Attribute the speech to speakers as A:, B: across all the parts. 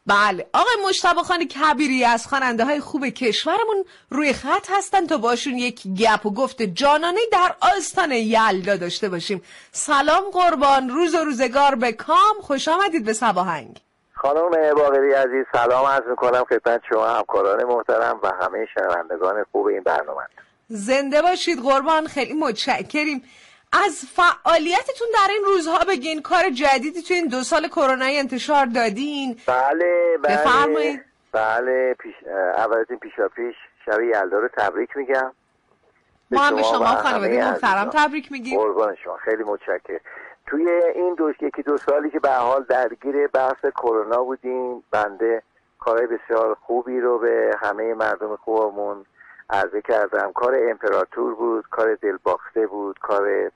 A: بله، آقای مجتبی خان کبیری از خواننده های خوب کشورمون روی خط هستن تا باشون یک گپ و گفت جانانه در آستان یلدا داشته باشیم. سلام قربان، روز و روزگار به کام، خوش آمدید به سباهنگ.
B: خانم باقری عزیز سلام عرض میکنم خدمت شما همکاران محترم و همه شنوندگان خوب این برنامه.
A: زنده باشید قربان، خیلی متشکریم. از فعالیتتون در این روزها بگین، کار جدیدی تو این 2 سال کرونایی انتشار دادین.
B: بله
A: بفرمایید.
B: بله اول از این پیش شب یلدا رو تبریک میگم.
A: ما هم به شما خانواده محترم تبریک میگیم.
B: قربان شما، خیلی متشکرم. توی این 2 سالی که به حال درگیر بحث کرونا بودیم، بنده کارهای بسیار خوبی رو به همه مردم خوبمون عرضه کردم. کار امپراتور بود، کار دلباخته بود، کار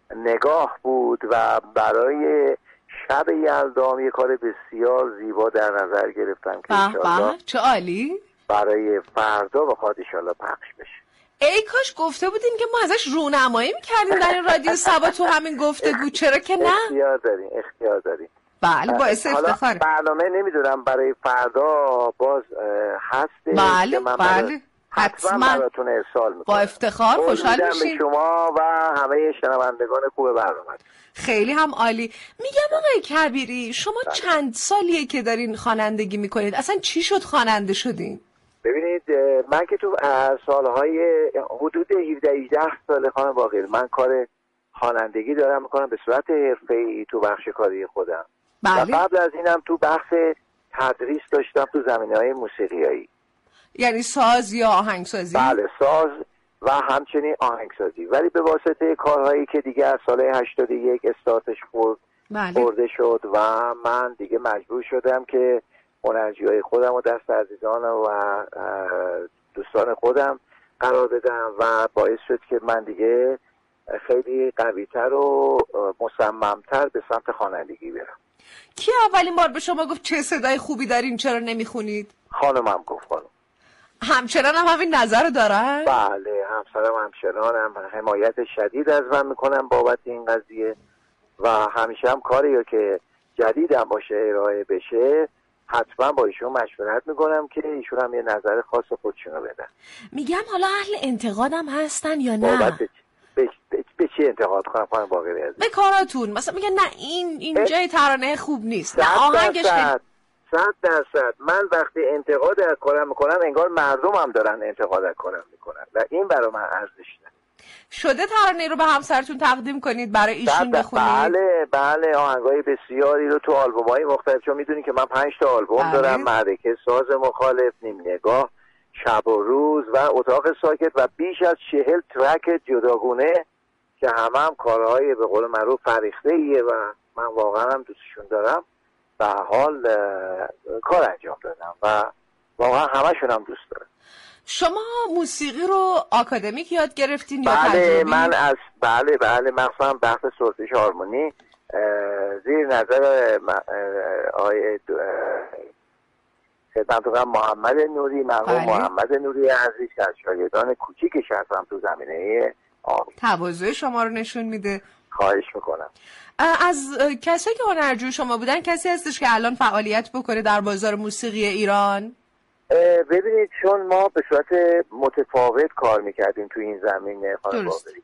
B: نگاه بود و برای شب یلدا یه کار بسیار زیبا در نظر گرفتم که انشالله
A: چه عالی
B: برای فردا بخواد انشالله پخش بشه.
A: ای کاش گفته بودین که ما ازش رونمایی میکردیم در این رادیو سبا تو همین گفتگو، چرا که نه؟
B: اختیار داریم.
A: بله باعث افتخاره.
B: برنامه نمیدونم برای فردا باز هسته.
A: بله
B: حتما براتون ارسال میکنم.
A: با افتخار خوشحال میشیم.
B: شما و همه شنوندگان خوب برنامه.
A: خیلی هم عالی. میگم آقای کبیری، شما چند سالیه که دارین خوانندگی میکنید؟ اصلا چی شد خواننده شدین؟
B: ببینید من که تو سالهای حدود 17-18 سال خانم باقری من کار خوانندگی دارم میکنم به صورت حرفه‌ای تو بخش کاری خودم.
A: بله.
B: و قبل از اینم تو بخش تدریس داشتم تو زمینه‌های موسیقیایی.
A: یعنی ساز یا آهنگسازی؟
B: بله ساز و همچنین آهنگسازی، ولی به واسطه کارهایی که دیگه از سال 81 استارتش خورده شد و من دیگه مجبور شدم که هنرجوهای خودم و دست عزیزان و دوستان خودم قرار بدم و باعث شد که من دیگه خیلی قوی‌تر و مصمم‌تر به سمت خوانندگی برم.
A: کی اولین بار به شما گفت چه صدای خوبی دارین چرا نمیخونید؟
B: خانمم گفت. خانم
A: همچنان هم همین نظر رو دارن؟
B: بله همسرم همچنان هم حمایت شدید از من میکنم بابت این قضیه و همیشه هم کاری که جدید هم باشه ارائه بشه حتما با ایشون مشورت میکنم که ایشون هم یه نظر خاص خودشونو بدن.
A: میگم حالا اهل انتقادم هستن یا نه؟
B: به چی انتقاد کنم خانم باقری عزیز؟
A: به کاراتون. مثلا میگن نه این جای ترانه خوب نیست، نه آهنگش
B: 100%. من وقتی انتقاد از کارم میکنم انگار مردم هم دارن انتقاد از کارم میکنن و این برای من ارزش نداره.
A: شده ترانه رو به همسرتون تقدیم کنید برای ایشون بخونید؟
B: بله آهنگای بسیاری رو تو آلبوم‌های مختلف، چون میدونی که من 5 تا آلبوم دارم، معرکه، ساز مخالف، نیم نگاه، شب و روز و اتاق ساکت و بیش از 40 ترک جداگونه که هم کارهای به قول معروف فریخته‌ایه و من واقعا هم دوستشون دارم. به حال کار انجام دادم و واقعا همشون هم دوست دارم.
A: شما موسیقی رو آکادمیک یاد گرفتین یا
B: بله
A: تجربی؟
B: من از بله مخصوصا بحث سرزش هارمونی زیر نظر آقای خدمتتون محمد نوری، مرحوم محمد نوری عزیز که از شاگردان کوچیکش هستم تو زمینه آواز.
A: تواضع شما رو نشون میده.
B: خواهش میکنم.
A: از کسایی که هنرجو شما بودن کسی هستش که الان فعالیت بکنه در بازار موسیقی ایران؟
B: ببینید چون ما به صورت متفاوت کار میکردیم تو این زمینه خانم باقری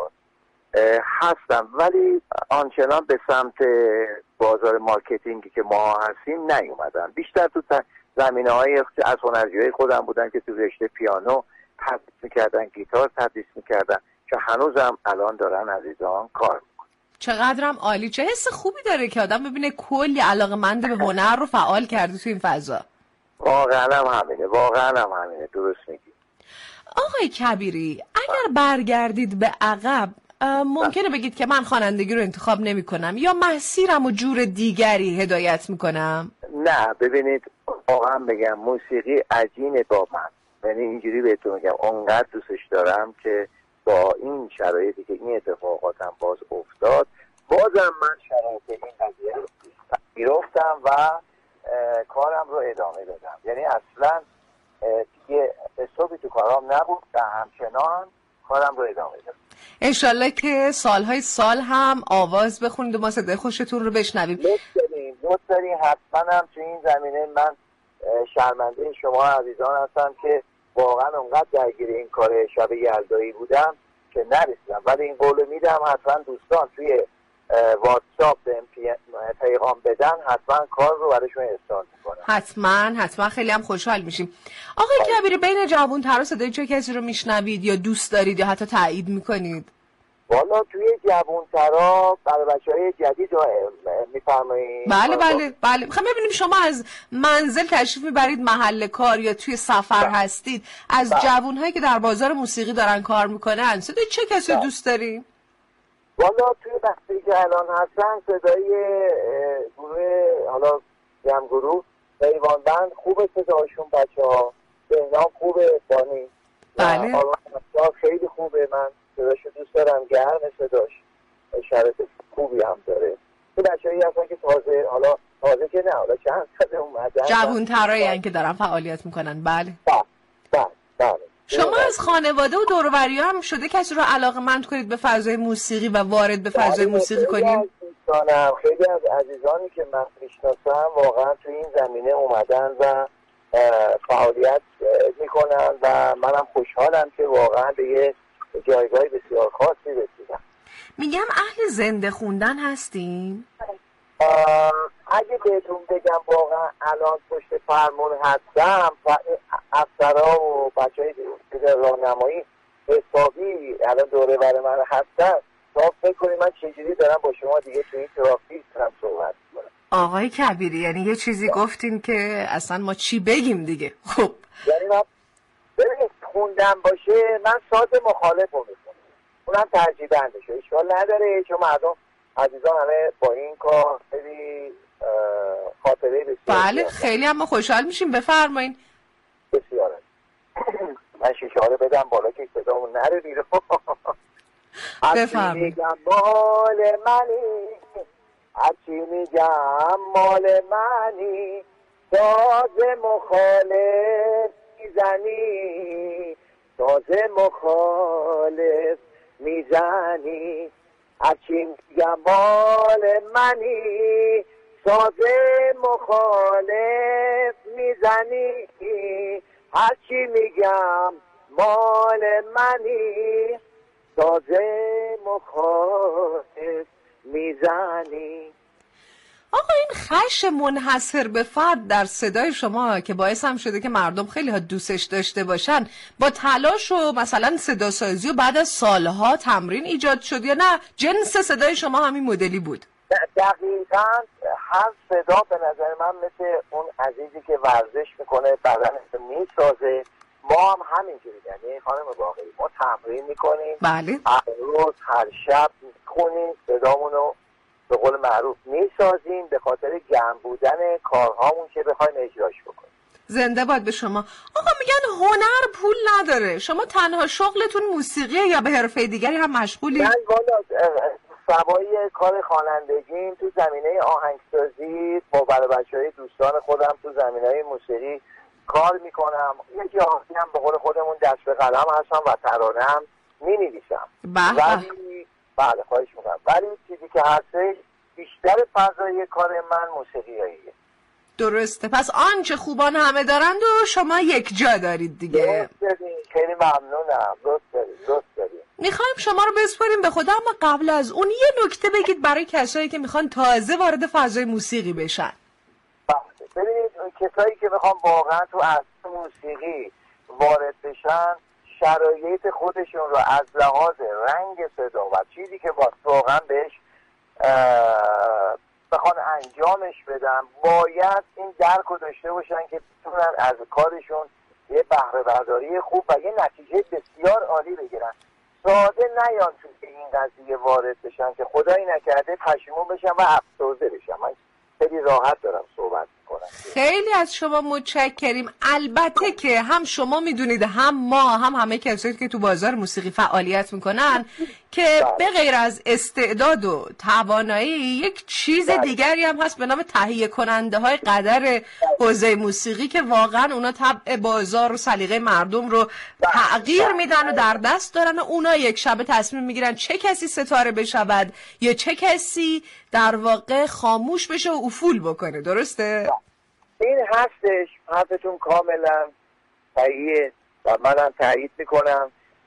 B: هستم، ولی آنچنان به سمت بازار مارکتینگی که ما هستیم نیومدن. بیشتر تو زمینه های از هنرجوهای خودم بودن که تو رشته پیانو تدریس میکردن، گیتار تدریس میکردن که هنوزم الان دارن عزیزان کار میکنن.
A: چقدرم عالی. چه حس خوبی داره که آدم ببینه کلی علاقه‌مند به هنر رو فعال کرده تو این فضا.
B: واقعا هم همینه درست میگی.
A: آقای کبیری اگر برگردید به عقب ممکنه بگید که من خوانندگی رو انتخاب نمی کنم یا مسیرم و جور دیگری هدایت میکنم؟
B: نه ببینید واقعا بگم موسیقی عجینه با من، یعنی اینجوری بهتون میگم اونقدر دوستش دارم که با این شرایطی که این اتفاقاتم باز افتاد بازم من شرایط این قضیه رو گرفتم و کارم رو ادامه دادم. یعنی اصلا دیگه استوپی تو کارام نبود و همچنان کارم رو ادامه دادم.
A: انشالله که سالهای سال هم آواز بخونید و ما صدای خوشتون رو بشنویم.
B: لطف دارین حتما هم تو این زمینه من شرمنده شما عزیزان هستم که واقعا اونقدر درگیر این کار شب یلدایی بودم که نرسیدم، ولی این قولو میدم حتما دوستان توی واتساپ پیغام بدن حتما کار رو براشون استارت میکنم.
A: حتما خیلی هم خوشحال میشیم. آقای کبیری، بین جوان ترا صدای چه کسی رو میشنوید یا دوست دارید یا حتی تایید میکنید؟
B: والا توی جوان ترا برای بچهای جدید میفرمایید؟
A: بله. خب ببینیم شما از منزل تشریف میبرید محل کار یا توی سفر هستید، از جوانهایی که در بازار موسیقی دارن کار میکنن صدای چه کسی دوست دارید؟
B: والا توی وقتی که الان هستن صدای گروه، حالا جمع گروه ایوان بند خوبه، صداشون بچه ها بهنام خوبه، بانی
A: بله
B: خیلی خوبه، من صداشو دوست دارم، گرم صداش، شرط خوبی هم داره. تو بچه هایی هستن که تازه که نه، حالا چند ساله اومدن
A: جوون ترایی که دارن فعالیت میکنن. بله. شما از خانواده و دور و بری هم شده کسی رو علاقه‌مند کنید به فضای موسیقی و وارد به فضای موسیقی کنید؟
B: خیلی از عزیزانی که من میشناسم واقعا تو این زمینه اومدن و فعالیت میکنن و منم خوشحالم که واقعا به یه جایگاه بسیار خاصی رسیدم.
A: میگم اهل زنده خوندن هستین؟
B: اگه بهتون بگم واقعا الان پشت فرمون هستم و افسرها و بچه های راهنمایی حسابی الان دوره بر من هستن، تا فکر کنید من چجوری دارم با شما دیگه تو این ترافیک هم صحبت کنم.
A: آقای کبیری یعنی یه چیزی گفتین که اصلا ما چی بگیم دیگه. خب
B: یعنی من ببینید خوندم باشه من ساز مخالف رو میکنم، اونم ترجیح بندشه، اشکال نداره، چون مردم عزیزان همه با این کار خیلی خاطره بسیار.
A: بله خیلی هم ما خوشحال میشیم، بفرمایین.
B: بسیار من شیشه بدم بالا که صدامون نره بیرون.
A: بفرمایین.
B: میگم مال منی، هرچی میگم مال منی، ساز مخالف میزنی، ساز مخالف میزنی، هرچی میگم مال منی، ساز مخالف میزنی، هرچی میگم مال منی، ساز مخالف میزنی.
A: آقا این خش منحصر به فرد در صدای شما که باعث هم شده که مردم خیلی ها دوستش داشته باشن، با تلاش و مثلا صدا سازی و بعد از سالها تمرین ایجاد شد یا نه جنس صدای شما همین مدلی بود؟
B: دقیقاً هر صدا به نظر من مثل اون عزیزی که ورزش میکنه بدنش میسازه، ما هم همینجوری، یعنی خانم باقری ما تمرین میکنیم،
A: بله
B: هر روز هر شب میخونیم، صدامونو به قول معروف میسازیم به خاطر گرم بودن کارهامون که بخوایم اجراش بکنیم.
A: زنده باد به شما. آقا میگن هنر پول نداره، شما تنها شغلتون موسیقیه یا به حرفه دیگری هم مشغولی؟
B: من والا سوایی کار خوانندگی تو زمینه آهنگسازی با بچه‌های دوستان خودم تو زمینه موسیقی کار میکنم، یه جاهایی هم به قول خودمون دست به قلم هستم و ترانه هم می‌نویسم. ولی بله خواهش میکنم، ولی چیزی که هستش بیشتر فضای کار من موسیقیاییه.
A: درسته، پس آنچه خوبان همه دارند و شما یک جا دارید دیگه.
B: درست دارید، خیلی ممنونم. درست دارید.
A: میخوایم شما رو بسپاریم به خدا، اما قبل از اون یه نکته بگید برای کسایی که میخوان تازه وارد فضای موسیقی بشن.
B: ببینید کسایی که میخوان واقعا تو عرصه موسیقی وارد بشن، شرایط خودشون رو از لحاظ رنگ صدا و چیزی که واقعا بهش بخوان انجامش بدن، باید این درک رو داشته باشن که بتونن از کارشون یه بهره برداری خوب و یه نتیجه بسیار عالی بگیرن. ساده نیان تو این قضیه وارد بشن که خدایی نکرده پشیمون بشن و افسرده بشن. من خیلی راحت دارم صحبت میکنم.
A: خیلی از شما متشکریم. البته که هم شما میدونید هم ما هم همه کسایی که تو بازار موسیقی فعالیت میکنن که به غیر از استعداد و توانایی یک چیز دیگری هم هست به نام تهیه کننده های قدر حوزه موسیقی که واقعا اونا طبع بازار و سلیقه مردم رو تغییر میدن و در دست دارن و اونا یک شبه تصمیم میگیرن چه کسی ستاره بشود یا چه کسی در واقع خاموش بشه و افول بکنه. درسته؟
B: این هستش، حرفتون کاملا صحیحه و منم تایید میکنم.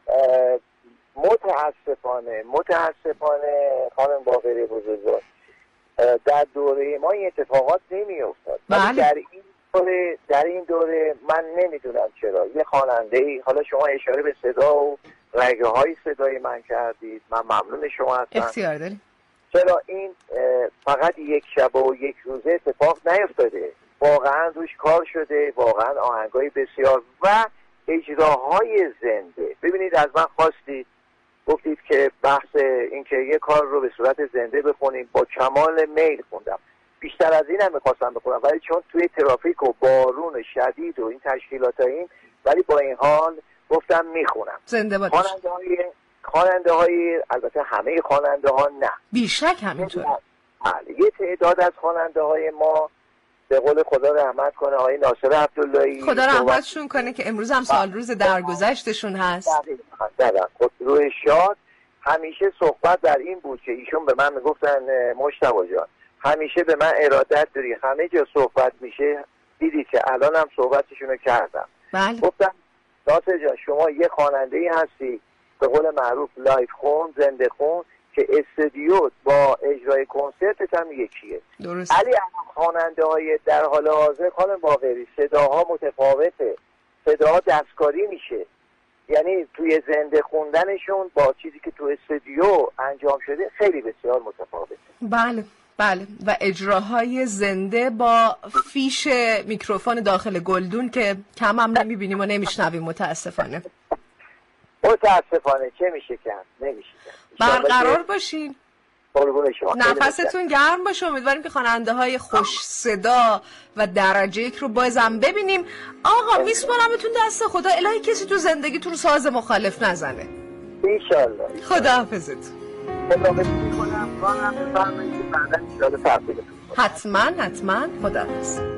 B: متاسفانه خانم باقری بزرگوار در دوره ما این اتفاقات نمیافتاد. در این دوره من نمیدونم چرا یه خواننده‌ای، حالا شما اشاره به صدا و رگه های صدای من کردید، من ممنون شما هستم.
A: اختیار دارید.
B: چرا این فقط یک شب و یک روزه اتفاق نیفتاده، واقعا روش کار شده، واقعا آهنگای بسیار و اجراهای زنده. ببینید از من خواستید، گفتید که بحث این که یه کار رو به صورت زنده بخونیم، با کمال میل خوندم. بیشتر از این هم میخواستم بخونم ولی چون توی ترافیک و بارون شدید و این تشکیلات این، ولی با این حال گفتم میخونم.
A: زنده بادش.
B: خواننده های البته همه خواننده ها نه،
A: بیشک همینطور.
B: یه تعداد از خواننده های ما به قول خدا رحمت کنه آقای ناصر عبداللهی،
A: خدا رحمتشون کنه که امروز هم سال روز درگذشتشون هست.
B: خود روی شاد همیشه صحبت در این بود که ایشون به من میگفتن مجتبی جان همیشه به من ارادت داری، همه جا صحبت میشه، دیدی که الان هم صحبتشونو کردم.
A: بله.
B: گفتم ناصر جان شما یه خواننده‌ای هستی به قول معروف لایف خون، زنده خون، که استودیو با اجرای کنسرتت هم یکیه.
A: درست.
B: علی خواننده های در حال حاضر خانم باقری صداها متفاوته، صداها دستکاری میشه، یعنی توی زنده خوندنشون با چیزی که تو استودیو انجام شده خیلی بسیار متفاوته.
A: بله بله، و اجراهای زنده با فیش میکروفون داخل گلدون که کم هم نمیبینیم و نمیشنویم متاسفانه.
B: چه میشه کرد؟ نمیشه کرد.
A: برقرار باشین،
B: شما
A: نفستون گرم باشه. امیدواریم که خواننده های خوش صدا و درجه یک رو بازم ببینیم. آقا میسپارمتون دست خدا، الهی کسی تو زندگیتون ساز مخالف نزنه.
B: انشالله.
A: خدا حافظتون.
B: خداحافظ میکنم. کارم بفرمایید که بعدا انشالله تبدیلتون.
A: حتما خدا حافظ.